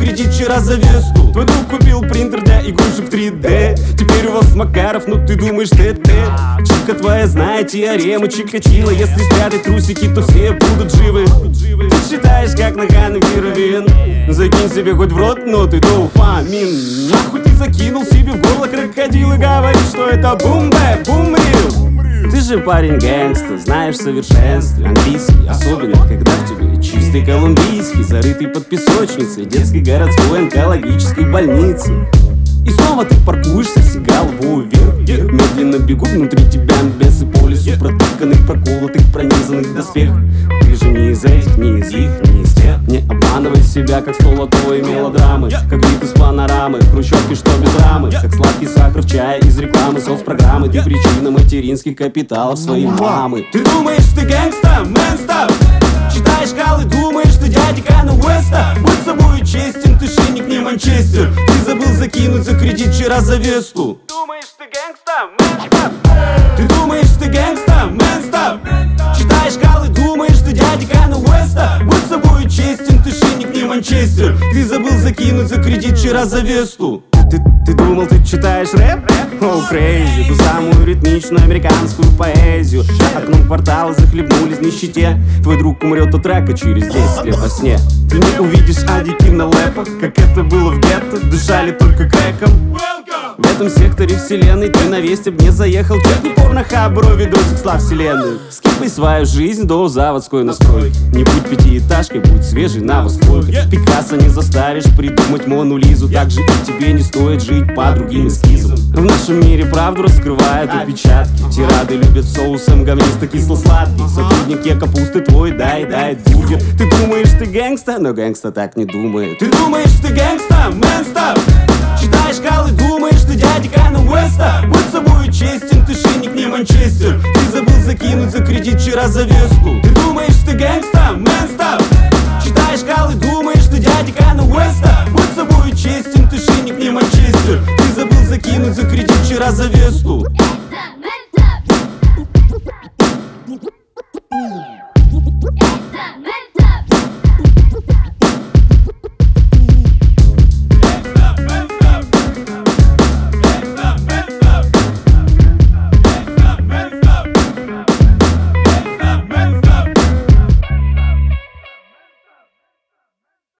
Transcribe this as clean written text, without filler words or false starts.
кредит вчера за Весту. Твой друг купил принтер для игрушек 3D. Теперь у вас Макаров, ну ты думаешь ТТ. Чика твоя знает теорему Чикатило. Если спрятать трусики, то все будут живы. Ты считаешь, как на Ханвировин. Закинь себе хоть в рот, но ты дофамин. Нахуй ты закинул себе в горло крокодил и говоришь, что это бум-бэп, бум-рил. Ты же парень гэнгста, знаешь в совершенстве английский, особенно когда в тебе чистый колумбийский, зарытый под песочницей детской городской онкологической больницы. И снова ты паркуешься с головой вверх. Медленно бегут внутри тебя бесы по лесу, протыканных, проколотых, пронизанных доспех. Ты же не из этих, не из их, не из тех. Не обманывай себя, как столотовые мелодрамы, как вид из панорамы, хрущевки, что без рамы, как сладкий сахар в чае из рекламы, соцпрограммы. Ты причина материнских капиталов своей мамы. Ты думаешь, ты гэнгста, мэн, стоп. Читаешь калы, думаешь, что дядя Кану Уэста. Будь собой честен, ты шинник, не Манчестер. Ты забыл закинуть за кредит вчера за Весту. Думаешь, ты гэнгста, мэн, стоп. Ты думаешь, ты гэнгста, мэн, стоп. Читаешь калы, думаешь, что дядя Кану Уэста. Будь собой честен, ты шинник, не Манчестер. Ты забыл закинуть за кредит вчера за Весту. Ты думал, ты читаешь рэп? Oh, crazy. Ту самую ритмичную американскую поэзию. Окном квартала захлебнулись в нищете. Твой друг умрет от рака через 10 лет во сне. Ты не увидишь адики на лэпах, как это было в гетто. Дышали только крэком. В этом секторе вселенной ты на весте б не заехал. Чекни порнохаб, брови досик слав вселенной. Скипай свою жизнь до заводской настройки. Не будь пятиэтажкой, будь свежей новостройкой. Пикассо не заставишь придумать Мону Лизу. Так же и тебе не стоит жить по другим эскизам. В нашем мире правду раскрывают опечатки. Тирады любят соусом говнисто кисло-сладкий. Сотрудники капусты твой дай бургер. Ты думаешь, ты гэнгста, но гэнгста так не думает. Ты думаешь, ты гэнгста, мэн, стоп. Читаешь калы, думаешь, ты дядя Кану Уэста. Будь собой честен, ты шинник, не Манчестер. Ты забыл закинуть за кредит вчера за Весту. Ты думаешь, ты гэнгста, мэн, стоп. Читаешь калы, думаешь,